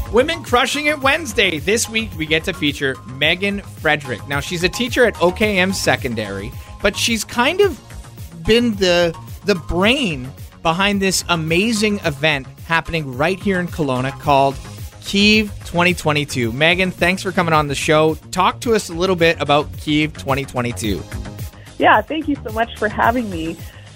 Women Crushing It Wednesday. This week, we get to feature Megan Frederick. Now, she's a teacher at OKM Secondary, but she's kind of been the brain behind this amazing event happening right here in Kelowna called Kyiv 2022. Megan, thanks for coming on the show. Talk to us a little bit about Kyiv 2022. Yeah, thank you so much for having me.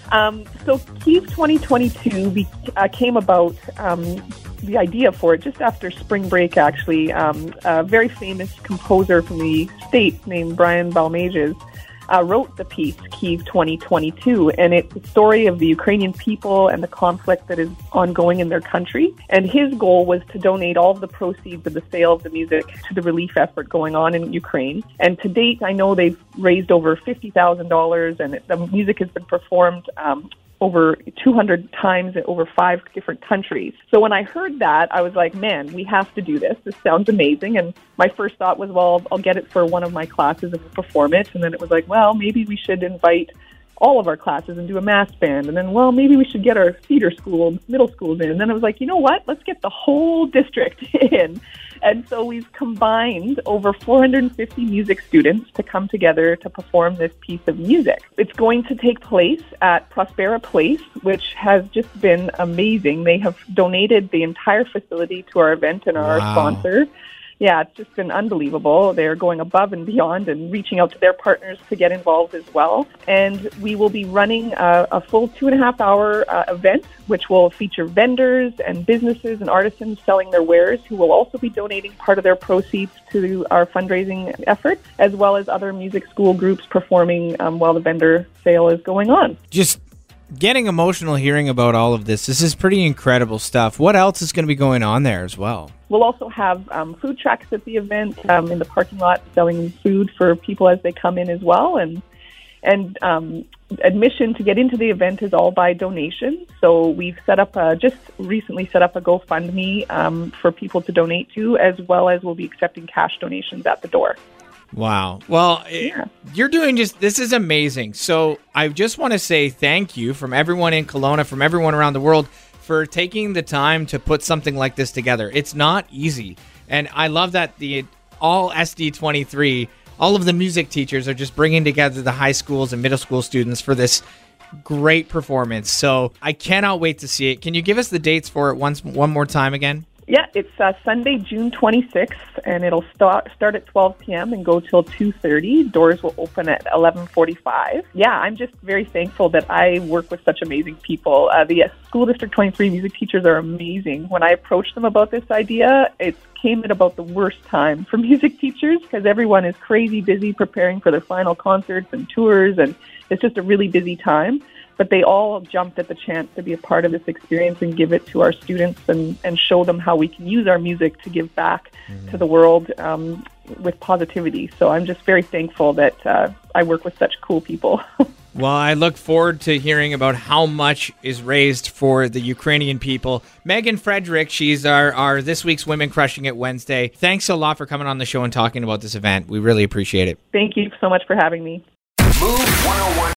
So Kyiv 2022 came about, the idea for it just after spring break, actually. A very famous composer from the States named Brian Balmages wrote the piece, Kyiv 2022, and it's the story of the Ukrainian people and the conflict that is ongoing in their country. And his goal was to donate all of the proceeds of the sale of the music to the relief effort going on in Ukraine. And to date, I know they've raised over $50,000, and the music has been performed over 200 times in over 5 different countries. So when I heard that, I was like, man, we have to do this. This sounds amazing. And my first thought was, well, I'll get it for one of my classes and we'll perform it. And then it was like, well, maybe we should invite all of our classes and do a mass band. And then, well, maybe we should get our theater school, middle schools in. And then I was like, you know what? Let's get the whole district in. And so we've combined over 450 music students to come together to perform this piece of music. It's going to take place at Prospera Place, which has just been amazing. They have donated the entire facility to our event and are our sponsor. Yeah, it's just been unbelievable. They're going above and beyond and reaching out to their partners to get involved as well. And we will be running a full 2.5-hour event, which will feature vendors and businesses and artisans selling their wares who will also be donating part of their proceeds to our fundraising effort, as well as other music school groups performing while the vendor sale is going on. Just getting emotional hearing about all of this. This is pretty incredible stuff. What else is going to be going on there as well? We'll also have food trucks at the event in the parking lot selling food for people as they come in as well. And admission to get into the event is all by donation. So we've just recently set up a GoFundMe for people to donate to, as well as we'll be accepting cash donations at the door. Wow. Well, you're doing this is amazing. So I just want to say thank you from everyone in Kelowna, from everyone around the world for taking the time to put something like this together. It's not easy. And I love that all SD23, all of the music teachers are just bringing together the high schools and middle school students for this great performance. So I cannot wait to see it. Can you give us the dates for it one more time again? Yeah, it's Sunday, June 26th, and it'll start at 12 p.m. and go till 2:30. Doors will open at 11:45. Yeah, I'm just very thankful that I work with such amazing people. The School District 23 music teachers are amazing. When I approached them about this idea, it came at about the worst time for music teachers because everyone is crazy busy preparing for their final concerts and tours, and it's just a really busy time. But they all jumped at the chance to be a part of this experience and give it to our students and show them how we can use our music to give back to the world with positivity. So I'm just very thankful that I work with such cool people. Well, I look forward to hearing about how much is raised for the Ukrainian people. Megan Frederick, she's our this week's Women Crushing It Wednesday. Thanks a lot for coming on the show and talking about this event. We really appreciate it. Thank you so much for having me. Move 101.